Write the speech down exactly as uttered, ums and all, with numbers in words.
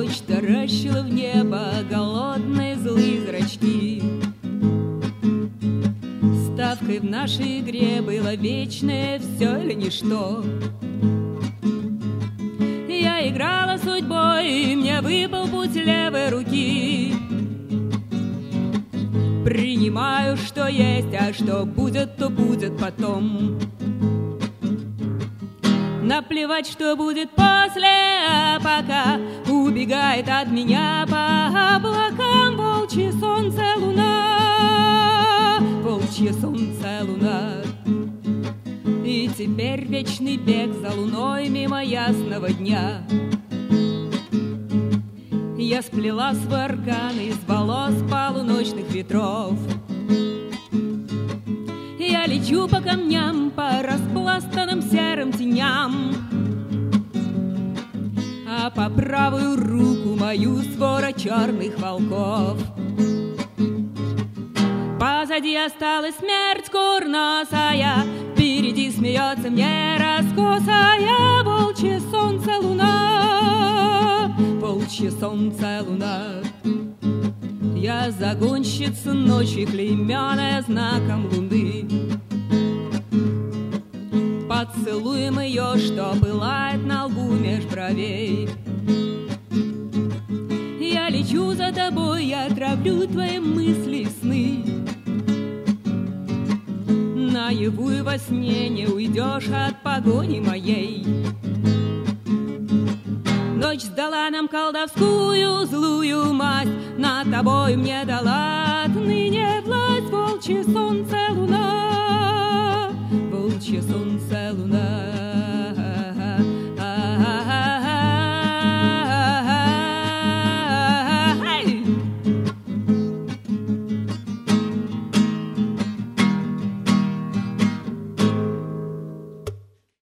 ночь таращила в небо голодные злые зрачки. Ставкой в нашей игре было вечное все или ничто. Я играла судьбой, и мне выпал путь левой руки. Принимаю, что есть, а что будет, то будет потом. Наплевать, что будет после, а пока убегает от меня по облакам волчье солнце, луна, волчье солнце, луна. И теперь вечный бег за луной мимо ясного дня. Я сплела свой аркан из волос полуночных ветров. Я лечу по камням, по распластанным серым теням, а по правую руку мою свора черных волков. Позади осталась смерть курносая, впереди смеется мне раскосая волчье солнце, луна, волчье солнце, луна. Я загонщица ночи, клейменная знаком луны. Поцелуем ее, что пылает на лбу меж бровей. Я лечу за тобой, я травлю твои мысли и сны. Наяву и во сне не уйдешь от погони моей. Ночь сдала нам колдовскую злую масть, над тобой мне дала отныне власть волчье солнце,